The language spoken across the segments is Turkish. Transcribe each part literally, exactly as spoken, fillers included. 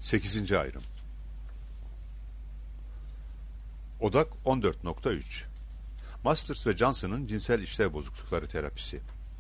sekizinci ayrım. Odak on dört nokta üç. Masters ve Johnson'ın cinsel işlev bozuklukları terapisi.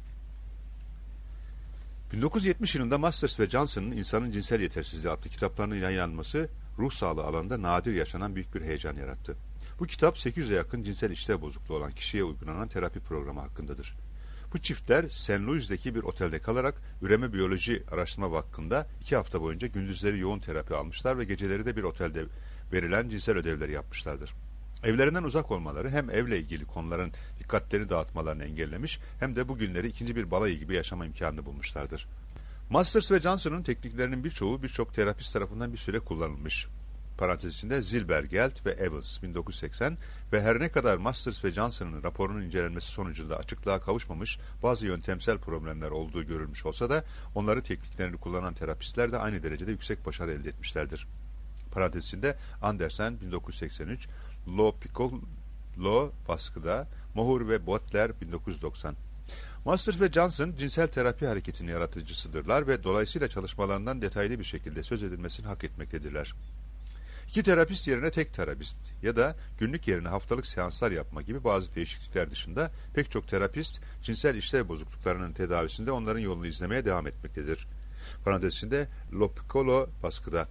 bin dokuz yüz yetmiş yılında Masters ve Johnson'ın İnsanın Cinsel Yetersizliği adlı kitaplarının yayınlanması ruh sağlığı alanında nadir yaşanan büyük bir heyecan yarattı. Bu kitap sekiz yüze yakın cinsel işlev bozukluğu olan kişiye uygulanan terapi programı hakkındadır. Bu çiftler Saint Louis'deki bir otelde kalarak üreme biyoloji araştırma vakfında iki hafta boyunca gündüzleri yoğun terapi almışlar ve geceleri de bir otelde verilen cinsel ödevleri yapmışlardır. Evlerinden uzak olmaları hem evle ilgili konuların dikkatleri dağıtmalarını engellemiş hem de bu günleri ikinci bir balayı gibi yaşama imkanını bulmuşlardır. Masters ve Johnson'ın tekniklerinin birçoğu birçok terapist tarafından bir süre kullanılmış. Parantez içinde Zilbergeld ve Evans bin dokuz yüz seksen ve her ne kadar Masters ve Johnson'ın raporunun incelenmesi sonucunda açıklığa kavuşmamış bazı yöntemsel problemler olduğu görülmüş olsa da onları tekniklerini kullanan terapistler de aynı derecede yüksek başarı elde etmişlerdir. Parantez içinde Andersen bin dokuz yüz seksen üç, Lo Piccolo baskıda, Mohr ve Butler bin dokuz yüz doksan. Masters ve Johnson cinsel terapi hareketinin yaratıcısıdırlar ve dolayısıyla çalışmalarından detaylı bir şekilde söz edilmesini hak etmektedirler. İki terapist yerine tek terapist ya da günlük yerine haftalık seanslar yapma gibi bazı değişiklikler dışında pek çok terapist cinsel işlev bozukluklarının tedavisinde onların yolunu izlemeye devam etmektedir. Parantez içinde Lo Piccolo baskıda.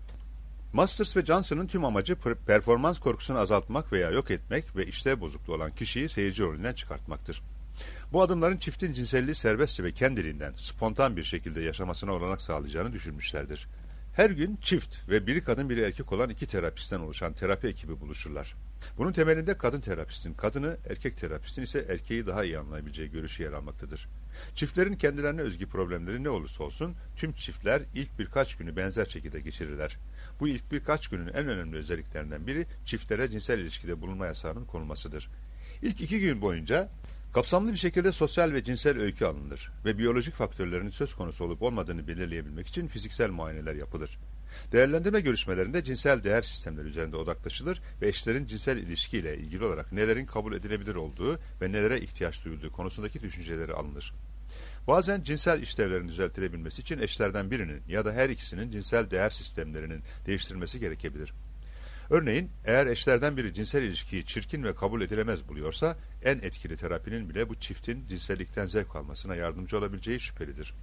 Masters ve Johnson'ın tüm amacı performans korkusunu azaltmak veya yok etmek ve işlev bozukluğu olan kişiyi seyirci rolünden çıkartmaktır. Bu adımların çiftin cinselliği serbestçe ve kendiliğinden, spontan bir şekilde yaşamasına olanak sağlayacağını düşünmüşlerdir. Her gün çift ve biri kadın biri erkek olan iki terapistten oluşan terapi ekibi buluşurlar. Bunun temelinde kadın terapistin kadını, erkek terapistin ise erkeği daha iyi anlayabileceği görüşü yer almaktadır. Çiftlerin kendilerine özgü problemleri ne olursa olsun tüm çiftler ilk birkaç günü benzer şekilde geçirirler. Bu ilk birkaç günün en önemli özelliklerinden biri çiftlere cinsel ilişkide bulunma yasağının konulmasıdır. İlk iki gün boyunca kapsamlı bir şekilde sosyal ve cinsel öykü alınır ve biyolojik faktörlerin söz konusu olup olmadığını belirleyebilmek için fiziksel muayeneler yapılır. Değerlendirme görüşmelerinde cinsel değer sistemleri üzerinde odaklaşılır ve eşlerin cinsel ilişkiyle ilgili olarak nelerin kabul edilebilir olduğu ve nelere ihtiyaç duyulduğu konusundaki düşünceleri alınır. Bazen cinsel işlevlerin düzeltilebilmesi için eşlerden birinin ya da her ikisinin cinsel değer sistemlerinin değiştirilmesi gerekebilir. Örneğin eğer eşlerden biri cinsel ilişkiyi çirkin ve kabul edilemez buluyorsa en etkili terapinin bile bu çiftin cinsellikten zevk almasına yardımcı olabileceği şüphelidir.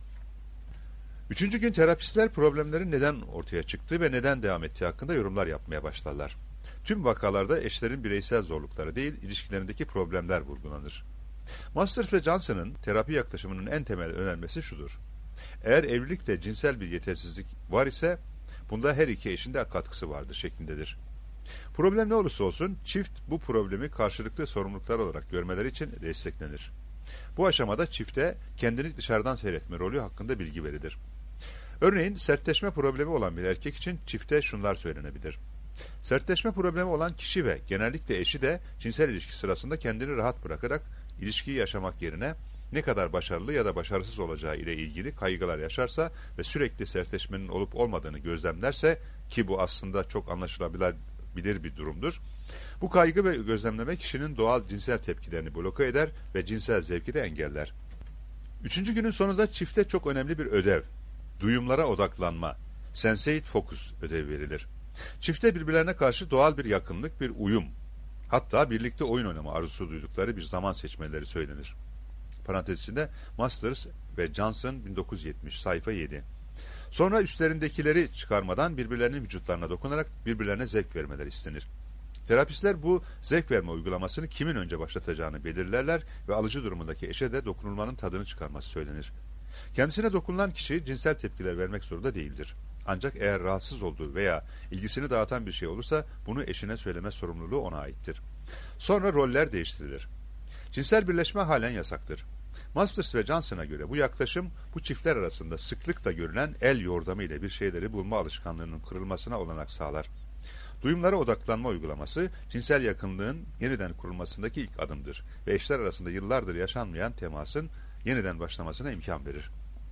Üçüncü gün terapistler problemlerin neden ortaya çıktığı ve neden devam ettiği hakkında yorumlar yapmaya başlarlar. Tüm vakalarda eşlerin bireysel zorlukları değil, ilişkilerindeki problemler vurgulanır. Masters ve Johnson'ın terapi yaklaşımının en temel önermesi şudur. Eğer evlilikte cinsel bir yetersizlik var ise bunda her iki eşin de katkısı vardır şeklindedir. Problem ne olursa olsun çift bu problemi karşılıklı sorumluluklar olarak görmeleri için desteklenir. Bu aşamada çifte kendini dışarıdan seyretme rolü hakkında bilgi verilir. Örneğin sertleşme problemi olan bir erkek için çifte şunlar söylenebilir. Sertleşme problemi olan kişi ve genellikle eşi de cinsel ilişki sırasında kendini rahat bırakarak ilişkiyi yaşamak yerine ne kadar başarılı ya da başarısız olacağı ile ilgili kaygılar yaşarsa ve sürekli sertleşmenin olup olmadığını gözlemlerse ki bu aslında çok anlaşılabilir bir durumdur. Bu kaygı ve gözlemleme kişinin doğal cinsel tepkilerini bloke eder ve cinsel zevki de engeller. Üçüncü günün sonunda çifte çok önemli bir ödev, duyumlara odaklanma, sensate focus ödevi verilir. Çifte birbirlerine karşı doğal bir yakınlık, bir uyum, hatta birlikte oyun oynama arzusu duydukları bir zaman seçmeleri söylenir. Parantez içinde Masters ve Johnson bin dokuz yüz yetmiş sayfa yedi. Sonra üstlerindekileri çıkarmadan birbirlerinin vücutlarına dokunarak birbirlerine zevk vermeleri istenir. Terapistler bu zevk verme uygulamasını kimin önce başlatacağını belirlerler ve alıcı durumundaki eşe de dokunulmanın tadını çıkarması söylenir. Kendisine dokunulan kişi cinsel tepkiler vermek zorunda değildir. Ancak eğer rahatsız olduğu veya ilgisini dağıtan bir şey olursa bunu eşine söyleme sorumluluğu ona aittir. Sonra roller değiştirilir. Cinsel birleşme halen yasaktır. Masters ve Johnson'a göre bu yaklaşım bu çiftler arasında sıklıkla görülen el yordamı ile bir şeyleri bulma alışkanlığının kırılmasına olanak sağlar. Duyumlara odaklanma uygulaması cinsel yakınlığın yeniden kurulmasındaki ilk adımdır ve eşler arasında yıllardır yaşanmayan temasın yeniden başlamasına imkan verir.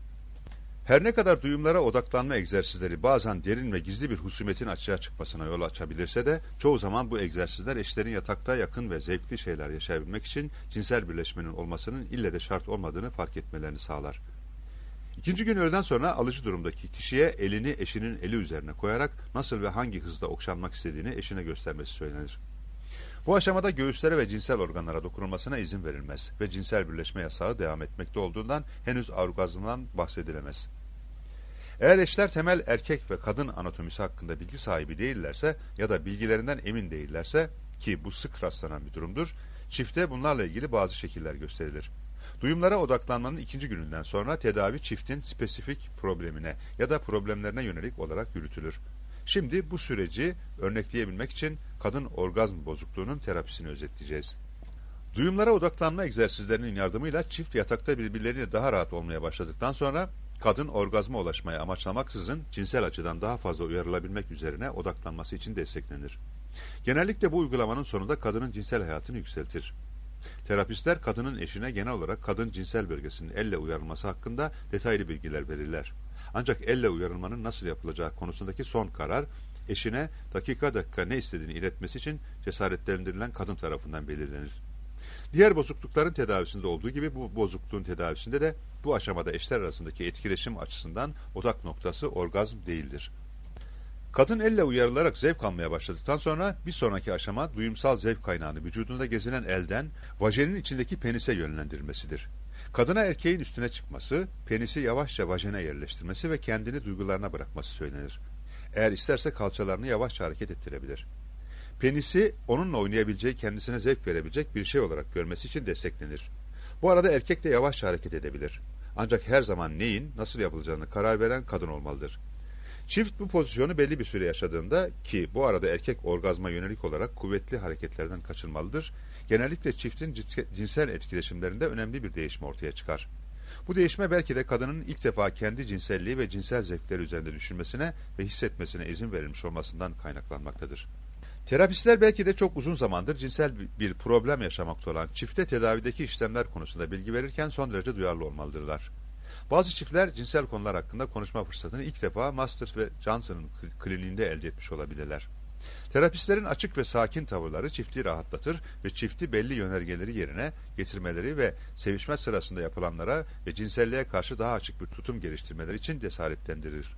Her ne kadar duyumlara odaklanma egzersizleri bazen derin ve gizli bir husumetin açığa çıkmasına yol açabilirse de çoğu zaman bu egzersizler eşlerin yatakta yakın ve zevkli şeyler yaşayabilmek için cinsel birleşmenin olmasının ille de şart olmadığını fark etmelerini sağlar. İkinci gün öğleden sonra alıcı durumdaki kişiye elini eşinin eli üzerine koyarak nasıl ve hangi hızda okşanmak istediğini eşine göstermesi söylenir. Bu aşamada göğüslere ve cinsel organlara dokunulmasına izin verilmez ve cinsel birleşme yasağı devam etmekte olduğundan henüz orgazmdan bahsedilemez. Eğer eşler temel erkek ve kadın anatomisi hakkında bilgi sahibi değillerse ya da bilgilerinden emin değillerse, ki bu sık rastlanan bir durumdur, çifte bunlarla ilgili bazı şekiller gösterilir. Duyumlara odaklanmanın ikinci gününden sonra tedavi çiftin spesifik problemine ya da problemlerine yönelik olarak yürütülür. Şimdi bu süreci örnekleyebilmek için kadın orgazm bozukluğunun terapisini özetleyeceğiz. Duyumlara odaklanma egzersizlerinin yardımıyla çift yatakta birbirleriyle daha rahat olmaya başladıktan sonra kadın orgazma ulaşmayı amaçlamaksızın cinsel açıdan daha fazla uyarılabilmek üzerine odaklanması için desteklenir. Genellikle bu uygulamanın sonunda kadının cinsel hayatını yükseltir. Terapistler kadının eşine genel olarak kadın cinsel bölgesinin elle uyarılması hakkında detaylı bilgiler verirler. Ancak elle uyarılmanın nasıl yapılacağı konusundaki son karar, eşine dakika dakika ne istediğini iletmesi için cesaretlendirilen kadın tarafından belirlenir. Diğer bozuklukların tedavisinde olduğu gibi bu bozukluğun tedavisinde de bu aşamada eşler arasındaki etkileşim açısından odak noktası orgazm değildir. Kadın elle uyarılarak zevk almaya başladıktan sonra bir sonraki aşama duyumsal zevk kaynağını vücudunda gezilen elden vajenin içindeki penise yönlendirilmesidir. Kadına erkeğin üstüne çıkması, penisi yavaşça vajene yerleştirmesi ve kendini duygularına bırakması söylenir. Eğer isterse kalçalarını yavaşça hareket ettirebilir. Penisi onunla oynayabileceği, kendisine zevk verebilecek bir şey olarak görmesi için desteklenir. Bu arada erkek de yavaşça hareket edebilir. Ancak her zaman neyin, nasıl yapılacağını karar veren kadın olmalıdır. Çift bu pozisyonu belli bir süre yaşadığında, ki bu arada erkek orgazma yönelik olarak kuvvetli hareketlerden kaçınmalıdır, genellikle çiftin cinsel etkileşimlerinde önemli bir değişme ortaya çıkar. Bu değişme belki de kadının ilk defa kendi cinselliği ve cinsel zevkleri üzerinde düşünmesine ve hissetmesine izin verilmiş olmasından kaynaklanmaktadır. Terapistler belki de çok uzun zamandır cinsel bir problem yaşamakta olan çifte tedavideki işlemler konusunda bilgi verirken son derece duyarlı olmalıdırlar. Bazı çiftler cinsel konular hakkında konuşma fırsatını ilk defa Masters ve Johnson'ın kliniğinde elde etmiş olabilirler. Terapistlerin açık ve sakin tavırları çifti rahatlatır ve çifti belli yönergeleri yerine getirmeleri ve sevişme sırasında yapılanlara ve cinselliğe karşı daha açık bir tutum geliştirmeleri için cesaretlendirir.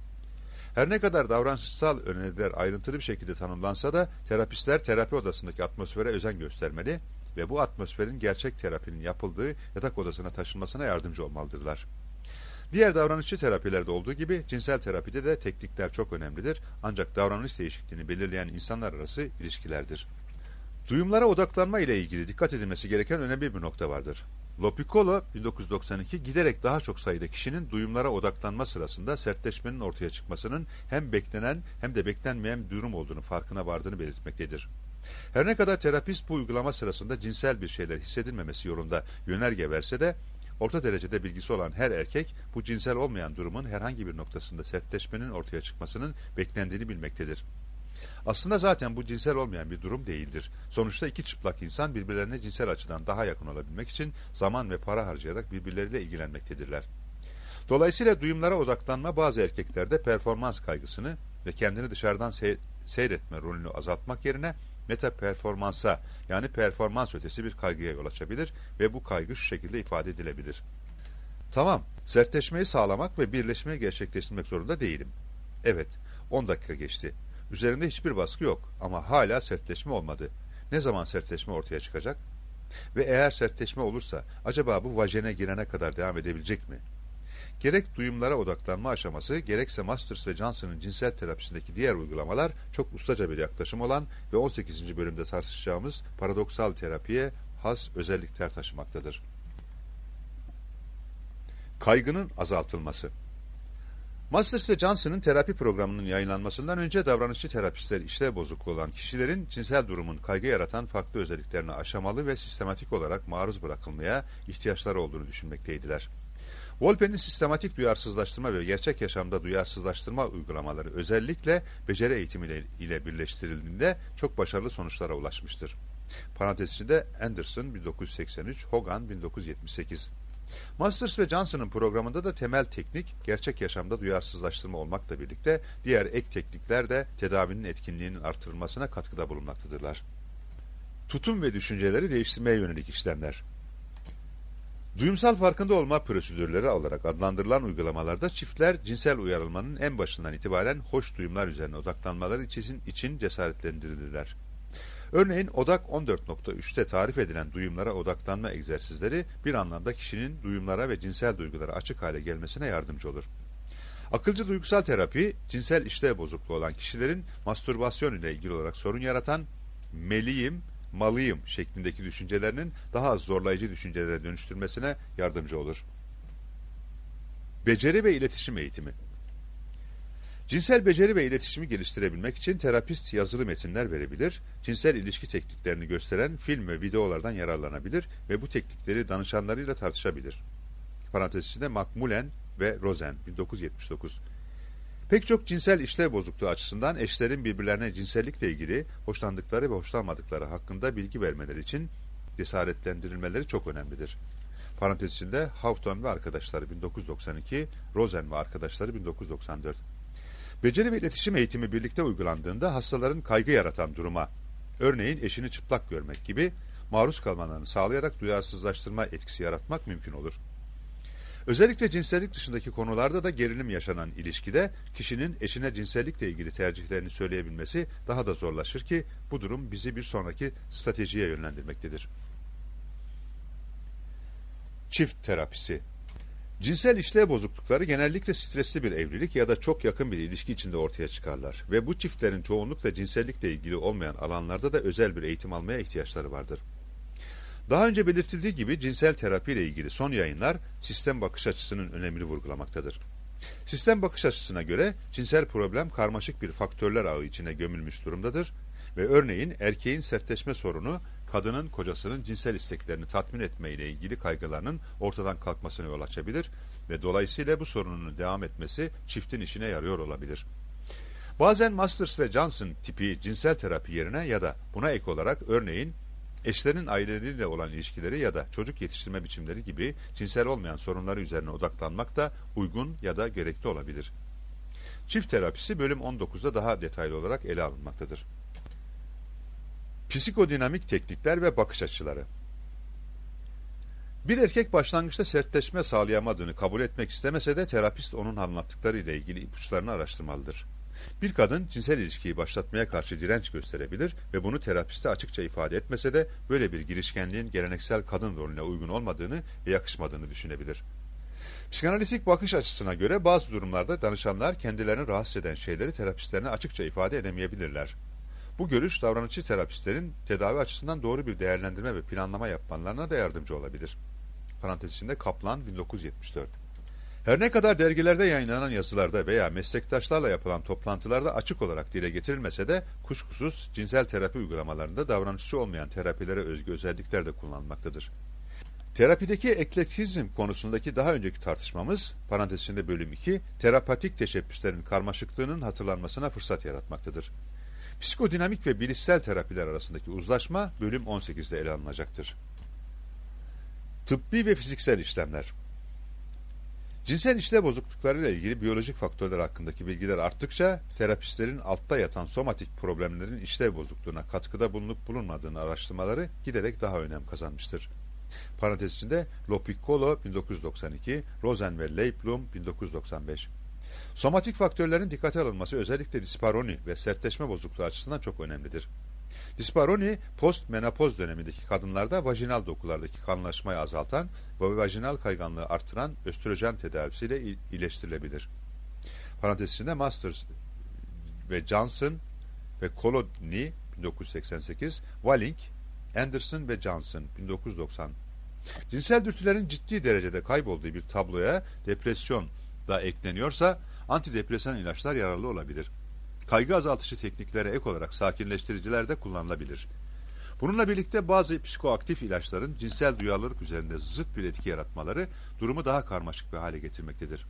Her ne kadar davranışsal öneriler ayrıntılı bir şekilde tanımlansa da terapistler terapi odasındaki atmosfere özen göstermeli ve bu atmosferin gerçek terapinin yapıldığı yatak odasına taşınmasına yardımcı olmalıdırlar. Diğer davranışçı terapilerde olduğu gibi cinsel terapide de teknikler çok önemlidir, ancak davranış değişikliğini belirleyen insanlar arası ilişkilerdir. Duyumlara odaklanma ile ilgili dikkat edilmesi gereken önemli bir nokta vardır. Lopiccolo bin dokuz yüz doksan iki giderek daha çok sayıda kişinin duyumlara odaklanma sırasında sertleşmenin ortaya çıkmasının hem beklenen hem de beklenmeyen bir durum olduğunu farkına vardığını belirtmektedir. Her ne kadar terapist bu uygulama sırasında cinsel bir şeyler hissedilmemesi yolunda yönerge verse de, orta derecede bilgisi olan her erkek bu cinsel olmayan durumun herhangi bir noktasında sertleşmenin ortaya çıkmasının beklendiğini bilmektedir. Aslında zaten bu cinsel olmayan bir durum değildir. Sonuçta iki çıplak insan birbirlerine cinsel açıdan daha yakın olabilmek için zaman ve para harcayarak birbirleriyle ilgilenmektedirler. Dolayısıyla duyumlara odaklanma bazı erkeklerde performans kaygısını ve kendini dışarıdan se seyretme rolünü azaltmak yerine meta performansa, yani performans ötesi bir kaygıya yol açabilir ve bu kaygı şu şekilde ifade edilebilir. Tamam, sertleşmeyi sağlamak ve birleşmeyi gerçekleştirmek zorunda değilim. Evet, on dakika geçti. Üzerinde hiçbir baskı yok ama hala sertleşme olmadı. Ne zaman sertleşme ortaya çıkacak? Ve eğer sertleşme olursa acaba bu vajene girene kadar devam edebilecek mi? Gerek duyumlara odaklanma aşaması, gerekse Masters ve Johnson'ın cinsel terapisindeki diğer uygulamalar çok ustaca bir yaklaşım olan ve on sekizinci bölümde tartışacağımız paradoksal terapiye has özellikler taşımaktadır. Kaygının azaltılması. Masters ve Johnson'ın terapi programının yayınlanmasından önce davranışçı terapistler işlev bozukluğu olan kişilerin cinsel durumun kaygı yaratan farklı özelliklerini aşamalı ve sistematik olarak maruz bırakılmaya ihtiyaçları olduğunu düşünmekteydiler. Wolpe'nin sistematik duyarsızlaştırma ve gerçek yaşamda duyarsızlaştırma uygulamaları özellikle beceri eğitimi ile birleştirildiğinde çok başarılı sonuçlara ulaşmıştır. Parantez içinde Anderson bin dokuz yüz seksen üç, Hogan bin dokuz yüz yetmiş sekiz. Masters ve Johnson'ın programında da temel teknik gerçek yaşamda duyarsızlaştırma olmakla birlikte diğer ek teknikler de tedavinin etkinliğinin artırılmasına katkıda bulunmaktadırlar. Tutum ve düşünceleri değiştirmeye yönelik işlemler. Duyumsal farkında olma prosedürleri olarak adlandırılan uygulamalarda çiftler cinsel uyarılmanın en başından itibaren hoş duyumlar üzerine odaklanmaları için, için cesaretlendirilirler. Örneğin odak on dört nokta üçte tarif edilen duyumlara odaklanma egzersizleri bir anlamda kişinin duyumlara ve cinsel duygulara açık hale gelmesine yardımcı olur. Akılcı duygusal terapi, cinsel işlev bozukluğu olan kişilerin mastürbasyon ile ilgili olarak sorun yaratan meliyim, malıyım şeklindeki düşüncelerinin daha az zorlayıcı düşüncelere dönüştürmesine yardımcı olur. Beceri ve iletişim eğitimi. Cinsel beceri ve iletişimi geliştirebilmek için terapist yazılı metinler verebilir, cinsel ilişki tekniklerini gösteren film ve videolardan yararlanabilir ve bu teknikleri danışanlarıyla tartışabilir. Parantez içinde Macmullen ve Rosen, bin dokuz yüz yetmiş dokuz. Pek çok cinsel işlev bozukluğu açısından eşlerin birbirlerine cinsellikle ilgili hoşlandıkları ve hoşlanmadıkları hakkında bilgi vermeleri için cesaretlendirilmeleri çok önemlidir. Parantez içinde Houghton ve arkadaşları, bin dokuz yüz doksan iki, Rosen ve arkadaşları, bin dokuz yüz doksan dört. Beceri ve iletişim eğitimi birlikte uygulandığında hastaların kaygı yaratan duruma, örneğin eşini çıplak görmek gibi maruz kalmalarını sağlayarak duyarsızlaştırma etkisi yaratmak mümkün olur. Özellikle cinsellik dışındaki konularda da gerilim yaşanan ilişkide kişinin eşine cinsellikle ilgili tercihlerini söyleyebilmesi daha da zorlaşır ki bu durum bizi bir sonraki stratejiye yönlendirmektedir. Çift terapisi. Cinsel işlev bozuklukları genellikle stresli bir evlilik ya da çok yakın bir ilişki içinde ortaya çıkarlar ve bu çiftlerin çoğunlukla cinsellikle ilgili olmayan alanlarda da özel bir eğitim almaya ihtiyaçları vardır. Daha önce belirtildiği gibi cinsel terapi ile ilgili son yayınlar sistem bakış açısının önemini vurgulamaktadır. Sistem bakış açısına göre cinsel problem karmaşık bir faktörler ağı içine gömülmüş durumdadır ve örneğin erkeğin sertleşme sorunu kadının kocasının cinsel isteklerini tatmin etme ile ilgili kaygılarının ortadan kalkmasına yol açabilir ve dolayısıyla bu sorunun devam etmesi çiftin işine yarıyor olabilir. Bazen Masters ve Johnson tipi cinsel terapi yerine ya da buna ek olarak örneğin eşlerin aileleriyle olan ilişkileri ya da çocuk yetiştirme biçimleri gibi cinsel olmayan sorunları üzerine odaklanmak da uygun ya da gerekli olabilir. Çift terapisi bölüm on dokuzda daha detaylı olarak ele alınmaktadır. Psikodinamik teknikler ve bakış açıları. Bir erkek başlangıçta sertleşme sağlayamadığını kabul etmek istemese de terapist onun anlattıkları ile ilgili ipuçlarını araştırmalıdır. Bir kadın cinsel ilişkiyi başlatmaya karşı direnç gösterebilir ve bunu terapiste açıkça ifade etmese de böyle bir girişkenliğin geleneksel kadın rolüne uygun olmadığını ve yakışmadığını düşünebilir. Psikanalitik bakış açısına göre bazı durumlarda danışanlar kendilerini rahatsız eden şeyleri terapistlerine açıkça ifade edemeyebilirler. Bu görüş davranışçı terapistlerin tedavi açısından doğru bir değerlendirme ve planlama yapmalarına da yardımcı olabilir. Parantez içinde Kaplan, bin dokuz yüz yetmiş dört. Her ne kadar dergilerde yayınlanan yazılarda veya meslektaşlarla yapılan toplantılarda açık olarak dile getirilmese de kuşkusuz cinsel terapi uygulamalarında davranışçı olmayan terapilere özgü özellikler de kullanılmaktadır. Terapideki eklektizm konusundaki daha önceki tartışmamız, parantez içinde bölüm iki, terapatik teşebbüslerin karmaşıklığının hatırlanmasına fırsat yaratmaktadır. Psikodinamik ve bilişsel terapiler arasındaki uzlaşma bölüm on sekizde ele alınacaktır. Tıbbi ve fiziksel işlemler. Cinsel işlev bozukluklarıyla ilgili biyolojik faktörler hakkındaki bilgiler arttıkça terapistlerin altta yatan somatik problemlerin işlev bozukluğuna katkıda bulunup bulunmadığını araştırmaları giderek daha önem kazanmıştır. Parantez içinde Lopiccolo, bin dokuz yüz doksan iki, Rosen ve Leiblum, bin dokuz yüz doksan beş. Somatik faktörlerin dikkate alınması özellikle disparoni ve sertleşme bozukluğu açısından çok önemlidir. Disparoni, postmenopoz dönemindeki kadınlarda vajinal dokulardaki kanlaşmayı azaltan ve vajinal kayganlığı artıran östrojen tedavisiyle iyileştirilebilir. Parantez içinde Masters ve Johnson ve Colodny, bin dokuz yüz seksen sekiz, Walling, Anderson ve Johnson, bin dokuz yüz doksan. Cinsel dürtülerin ciddi derecede kaybolduğu bir tabloya depresyon da ekleniyorsa antidepresan ilaçlar yararlı olabilir. Kaygı azaltıcı tekniklere ek olarak sakinleştiriciler de kullanılabilir. Bununla birlikte bazı psikoaktif ilaçların cinsel duyarlılık üzerinde zıt bir etki yaratmaları durumu daha karmaşık bir hale getirmektedir.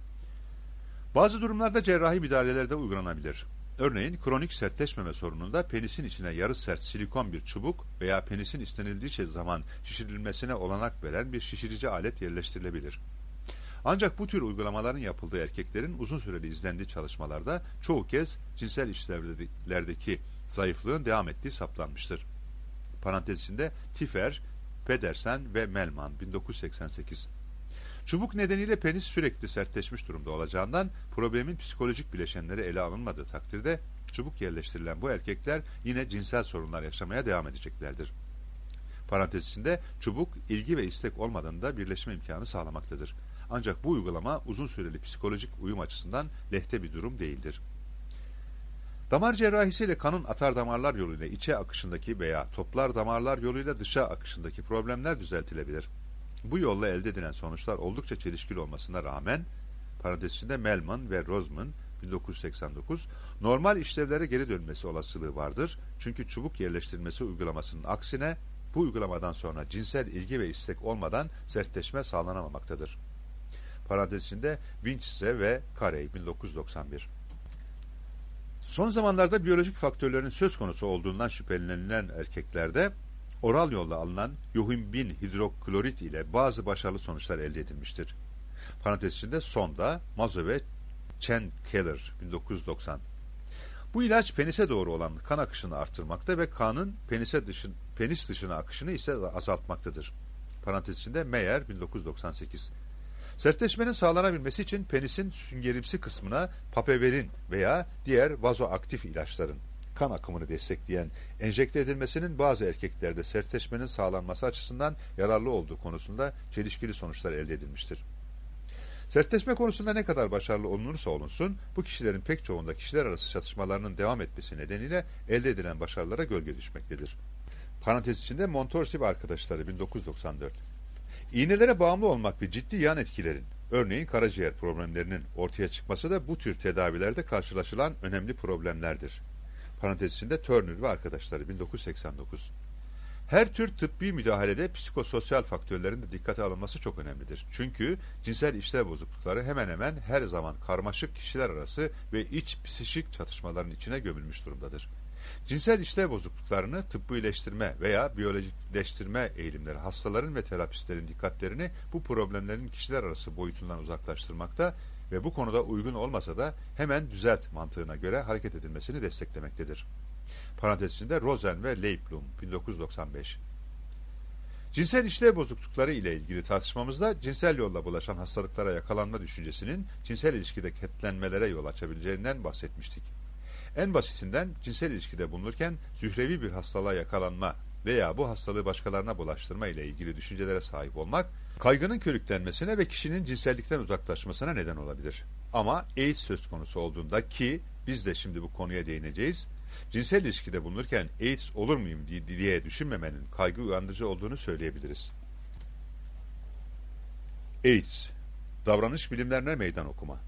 Bazı durumlarda cerrahi müdahaleler de uygulanabilir. Örneğin kronik sertleşmeme sorununda penisin içine yarı sert silikon bir çubuk veya penisin istenildiği zaman şişirilmesine olanak veren bir şişirici alet yerleştirilebilir. Ancak bu tür uygulamaların yapıldığı erkeklerin uzun süreli izlendiği çalışmalarda çoğu kez cinsel işlevlerdeki zayıflığın devam ettiği saptanmıştır. Parantez içinde Tiffer, Pedersen ve Melman bin dokuz yüz seksen sekiz. Çubuk nedeniyle penis sürekli sertleşmiş durumda olacağından problemin psikolojik bileşenleri ele alınmadığı takdirde çubuk yerleştirilen bu erkekler yine cinsel sorunlar yaşamaya devam edeceklerdir. Parantez içinde çubuk ilgi ve istek olmadığında birleşme imkanı sağlamaktadır. Ancak bu uygulama uzun süreli psikolojik uyum açısından lehte bir durum değildir. Damar cerrahisiyle kanın atar damarlar yoluyla içe akışındaki veya toplar damarlar yoluyla dışa akışındaki problemler düzeltilebilir. Bu yolla elde edilen sonuçlar oldukça çelişkili olmasına rağmen, parantez içinde Melman ve Roseman bin dokuz yüz seksen dokuz, normal işlevlere geri dönmesi olasılığı vardır. Çünkü çubuk yerleştirilmesi uygulamasının aksine bu uygulamadan sonra cinsel ilgi ve istek olmadan sertleşme sağlanamamaktadır. Parantez içinde Winchse ve Carey bin dokuz yüz doksan bir. Son zamanlarda biyolojik faktörlerin söz konusu olduğundan şüphelenilen erkeklerde oral yolla alınan yohimbin hidroklorit ile bazı başarılı sonuçlar elde edilmiştir. Parantez içinde Sonda, Mazo ve Chen Keller bin dokuz yüz doksan. Bu ilaç penise doğru olan kan akışını artırmakta ve kanın penise dışın, penis dışına akışını ise azaltmaktadır. Parantez içinde Meyer bin dokuz yüz doksan sekiz. Sertleşmenin sağlanabilmesi için penisin süngerimsi kısmına papaverin veya diğer vazoaktif ilaçların kan akımını destekleyen enjekte edilmesinin bazı erkeklerde sertleşmenin sağlanması açısından yararlı olduğu konusunda çelişkili sonuçlar elde edilmiştir. Sertleşme konusunda ne kadar başarılı olunursa olunsun, bu kişilerin pek çoğunda kişiler arası çatışmalarının devam etmesi nedeniyle elde edilen başarılara gölge düşmektedir. Parantez içinde Montorsi ve arkadaşları bin dokuz yüz doksan dört. İğnelere bağımlı olmak ve ciddi yan etkilerin, örneğin karaciğer problemlerinin ortaya çıkması da bu tür tedavilerde karşılaşılan önemli problemlerdir. Parantez içinde Turner ve arkadaşları bin dokuz yüz seksen dokuz. Her tür tıbbi müdahalede psikososyal faktörlerin de dikkate alınması çok önemlidir. Çünkü cinsel işlev bozuklukları hemen hemen her zaman karmaşık kişiler arası ve iç psikik çatışmaların içine gömülmüş durumdadır. Cinsel işlev bozukluklarını tıbbileştirme veya biyolojikleştirme eğilimleri hastaların ve terapistlerin dikkatlerini bu problemlerin kişiler arası boyutundan uzaklaştırmakta ve bu konuda uygun olmasa da hemen düzelt mantığına göre hareket edilmesini desteklemektedir. Parantez içinde Rosen ve Leiblum bin dokuz yüz doksan beş. Cinsel işlev bozuklukları ile ilgili tartışmamızda cinsel yolla bulaşan hastalıklara yakalanma düşüncesinin cinsel ilişkide ketlenmelere yol açabileceğinden bahsetmiştik. En basitinden cinsel ilişkide bulunurken zührevi bir hastalığa yakalanma veya bu hastalığı başkalarına bulaştırma ile ilgili düşüncelere sahip olmak, kaygının körüklenmesine ve kişinin cinsellikten uzaklaşmasına neden olabilir. Ama AIDS söz konusu olduğunda, ki biz de şimdi bu konuya değineceğiz, cinsel ilişkide bulunurken AIDS olur muyum diye düşünmemenin kaygı uyandırıcı olduğunu söyleyebiliriz. AIDS, davranış bilimlerine meydan okuma.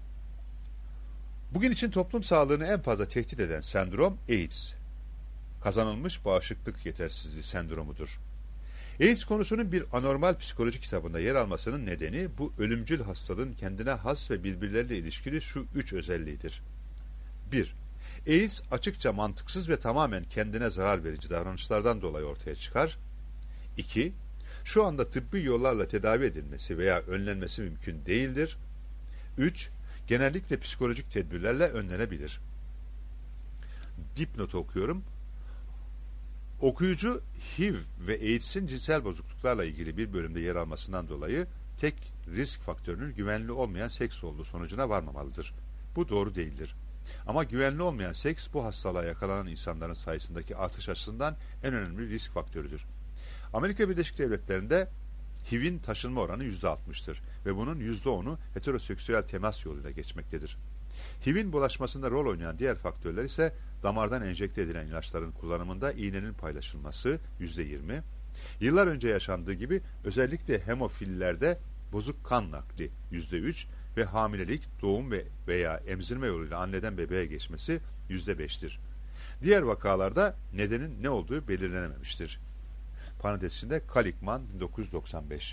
Bugün için toplum sağlığını en fazla tehdit eden sendrom AIDS, kazanılmış bağışıklık yetersizliği sendromudur. AIDS konusunun bir anormal psikoloji kitabında yer almasının nedeni bu ölümcül hastalığın kendine has ve birbirleriyle ilişkili şu üç özelliğidir. bir. AIDS açıkça mantıksız ve tamamen kendine zarar verici davranışlardan dolayı ortaya çıkar. iki. Şu anda tıbbi yollarla tedavi edilmesi veya önlenmesi mümkün değildir. üç. Genellikle psikolojik tedbirlerle önlenebilir. Dipnotu okuyorum. Okuyucu H I V ve AIDS'in cinsel bozukluklarla ilgili bir bölümde yer almasından dolayı tek risk faktörünün güvenli olmayan seks olduğu sonucuna varmamalıdır. Bu doğru değildir. Ama güvenli olmayan seks bu hastalığa yakalanan insanların sayısındaki artış açısından en önemli risk faktörüdür. Amerika Birleşik Devletleri'nde H I V'in taşınma oranı yüzde altmıştır ve bunun yüzde onu heteroseksüel temas yoluyla geçmektedir. H I V'in bulaşmasında rol oynayan diğer faktörler ise damardan enjekte edilen ilaçların kullanımında iğnenin paylaşılması yüzde yirmi, yıllar önce yaşandığı gibi özellikle hemofillerde bozuk kan nakli yüzde üç ve hamilelik, doğum ve veya emzirme yoluyla anneden bebeğe geçmesi yüzde beştir. Diğer vakalarda nedenin ne olduğu belirlenememiştir. Parantez içinde Kalikman bin dokuz yüz doksan beş.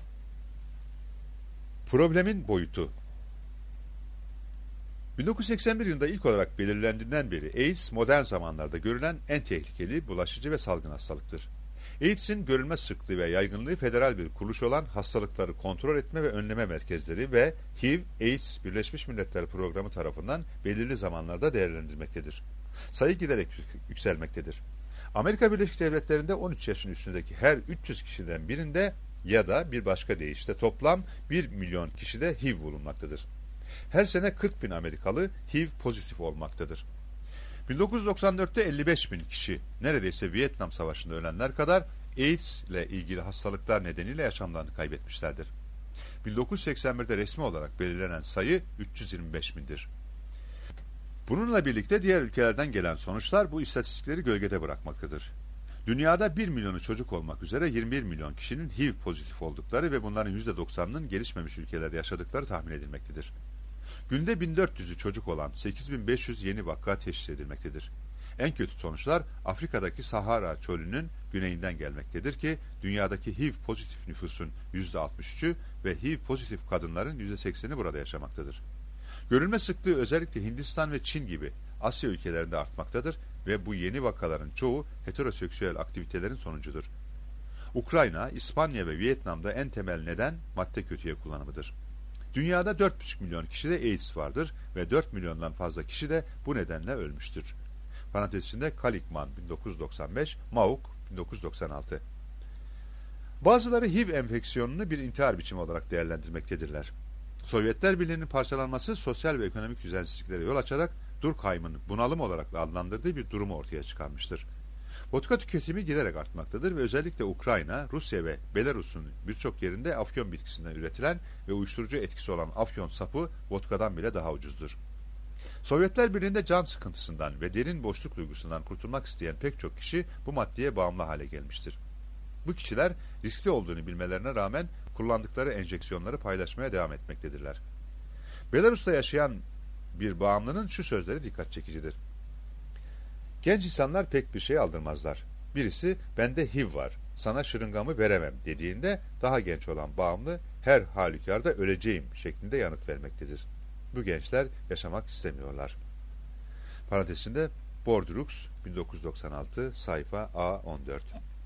Problemin boyutu. bin dokuz yüz seksen bir yılında ilk olarak belirlendiğinden beri AIDS modern zamanlarda görülen en tehlikeli, bulaşıcı ve salgın hastalıktır. AIDS'in görülme sıklığı ve yaygınlığı federal bir kuruluş olan Hastalıkları Kontrol Etme ve Önleme Merkezleri ve H I V-AIDS Birleşmiş Milletler Programı tarafından belirli zamanlarda değerlendirilmektedir. Sayı giderek yükselmektedir. Amerika Birleşik Devletleri'nde on üç yaşın üstündeki her üç yüz kişiden birinde ya da bir başka deyişle toplam bir milyon kişide H I V bulunmaktadır. Her sene kırk bin Amerikalı H I V pozitif olmaktadır. bin dokuz yüz doksan dörtte elli beş bin kişi, neredeyse Vietnam Savaşı'nda ölenler kadar AIDS ile ilgili hastalıklar nedeniyle yaşamlarını kaybetmişlerdir. bin dokuz yüz seksen birde resmi olarak belirlenen sayı üç yüz yirmi beş bindir. Bununla birlikte diğer ülkelerden gelen sonuçlar bu istatistikleri gölgede bırakmaktadır. Dünyada bir milyonu çocuk olmak üzere yirmi bir milyon kişinin H I V pozitif oldukları ve bunların yüzde doksanının gelişmemiş ülkelerde yaşadıkları tahmin edilmektedir. Günde bin dört yüzü çocuk olan sekiz bin beş yüz yeni vaka teşhis edilmektedir. En kötü sonuçlar Afrika'daki Sahara çölünün güneyinden gelmektedir ki dünyadaki H I V pozitif nüfusun yüzde altmış üçü ve H I V pozitif kadınların yüzde sekseni burada yaşamaktadır. Görülme sıklığı özellikle Hindistan ve Çin gibi Asya ülkelerinde artmaktadır ve bu yeni vakaların çoğu heteroseksüel aktivitelerin sonucudur. Ukrayna, İspanya ve Vietnam'da en temel neden madde kötüye kullanımıdır. Dünyada dört buçuk milyon kişide AIDS vardır ve dört milyondan fazla kişi de bu nedenle ölmüştür. Parantez içinde Kalikman bin dokuz yüz doksan beş, Mauk bin dokuz yüz doksan altı. Bazıları H I V enfeksiyonunu bir intihar biçimi olarak değerlendirmektedirler. Sovyetler Birliği'nin parçalanması sosyal ve ekonomik düzensizliklere yol açarak Durkheim'ın bunalım olarak adlandırdığı bir durumu ortaya çıkarmıştır. Vodka tüketimi giderek artmaktadır ve özellikle Ukrayna, Rusya ve Belarus'un birçok yerinde afyon bitkisinden üretilen ve uyuşturucu etkisi olan afyon sapı vodkadan bile daha ucuzdur. Sovyetler Birliği'nde can sıkıntısından ve derin boşluk duygusundan kurtulmak isteyen pek çok kişi bu maddeye bağımlı hale gelmiştir. Bu kişiler riskli olduğunu bilmelerine rağmen kullandıkları enjeksiyonları paylaşmaya devam etmektedirler. Belarus'ta yaşayan bir bağımlının şu sözleri dikkat çekicidir. Genç insanlar pek bir şey aldırmazlar. Birisi bende H I V var, sana şırıngamı veremem dediğinde daha genç olan bağımlı her halükarda öleceğim şeklinde yanıt vermektedir. Bu gençler yaşamak istemiyorlar. Parantezinde Bordrux bin dokuz yüz doksan altı sayfa A on dört.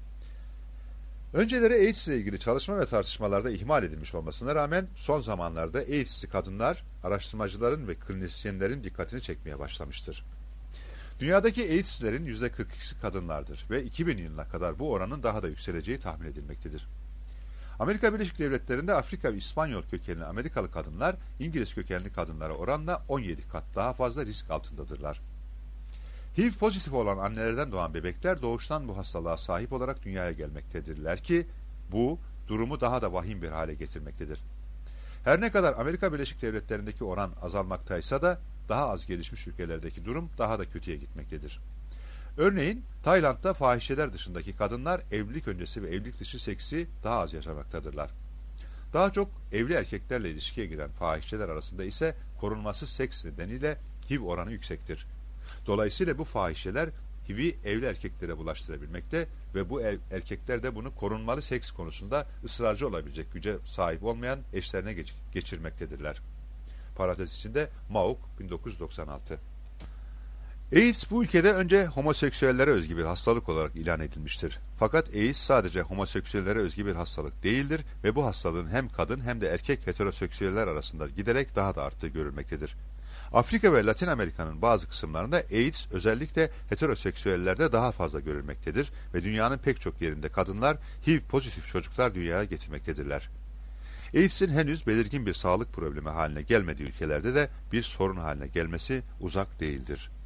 Önceleri AIDS ile ilgili çalışma ve tartışmalarda ihmal edilmiş olmasına rağmen son zamanlarda AIDS'li kadınlar, araştırmacıların ve klinisyenlerin dikkatini çekmeye başlamıştır. Dünyadaki AIDS'lilerin yüzde kırk ikisi kadınlardır ve iki bin yılına kadar bu oranın daha da yükseleceği tahmin edilmektedir. Amerika Birleşik Devletleri'nde Afrika ve İspanyol kökenli Amerikalı kadınlar, İngiliz kökenli kadınlara oranla on yedi kat daha fazla risk altındadırlar. H I V pozitif olan annelerden doğan bebekler doğuştan bu hastalığa sahip olarak dünyaya gelmektedirler ki bu durumu daha da vahim bir hale getirmektedir. Her ne kadar Amerika Birleşik Devletleri'ndeki oran azalmaktaysa da daha az gelişmiş ülkelerdeki durum daha da kötüye gitmektedir. Örneğin Tayland'da fahişeler dışındaki kadınlar evlilik öncesi ve evlilik dışı seksi daha az yaşamaktadırlar. Daha çok evli erkeklerle ilişkiye giren fahişeler arasında ise korunmasız seks nedeniyle H I V oranı yüksektir. Dolayısıyla bu fahişeler H I V'i evli erkeklere bulaştırabilmekte ve bu erkekler de bunu korunmalı seks konusunda ısrarcı olabilecek güce sahip olmayan eşlerine geç geçirmektedirler. Parantez içinde Mauk bin dokuz yüz doksan altı. AIDS bu ülkede önce homoseksüellere özgü bir hastalık olarak ilan edilmiştir. Fakat AIDS sadece homoseksüellere özgü bir hastalık değildir ve bu hastalığın hem kadın hem de erkek heteroseksüeller arasında giderek daha da arttığı görülmektedir. Afrika ve Latin Amerika'nın bazı kısımlarında AIDS özellikle heteroseksüellerde daha fazla görülmektedir ve dünyanın pek çok yerinde kadınlar H I V pozitif çocuklar dünyaya getirmektedirler. AIDS'in henüz belirgin bir sağlık problemi haline gelmediği ülkelerde de bir sorun haline gelmesi uzak değildir.